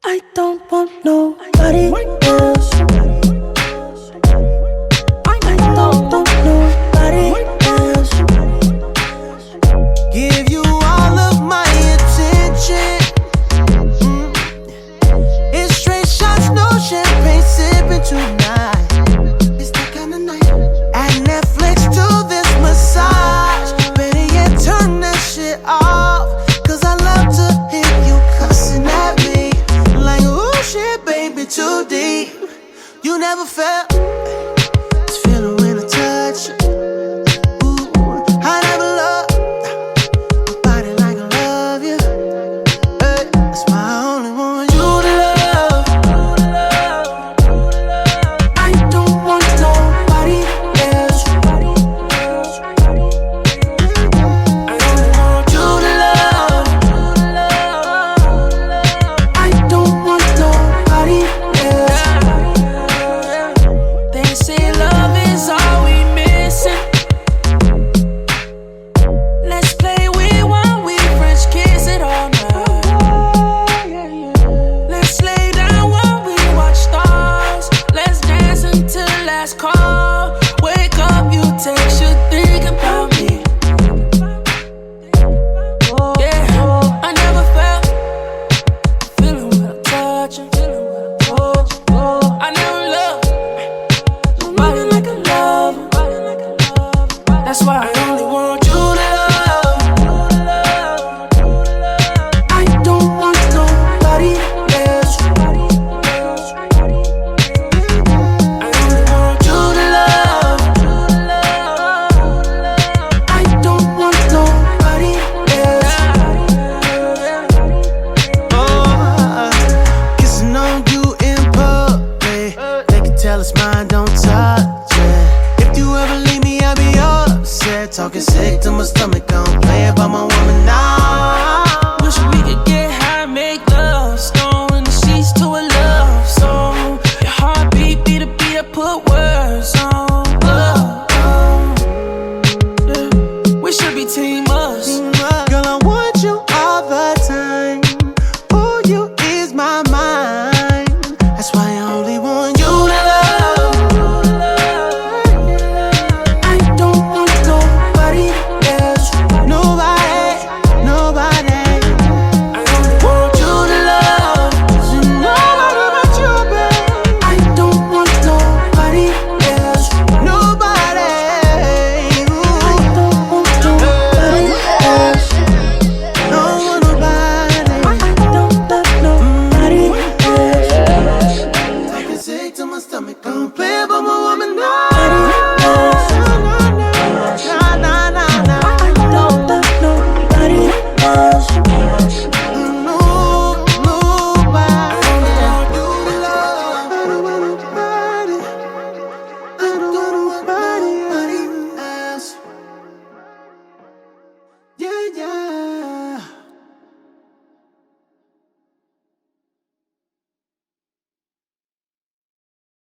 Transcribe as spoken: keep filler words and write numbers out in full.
I don't want nobody else. I don't want nobody else. Give you all of my attention. Mm. It's straight shots, no champagne sipping tonight. It's that kind of night. Add Netflix to this massage. Better yet, turn that shit off. Cause I love to hear you cussing at me. Like, ooh shit, baby, too deep. You never felt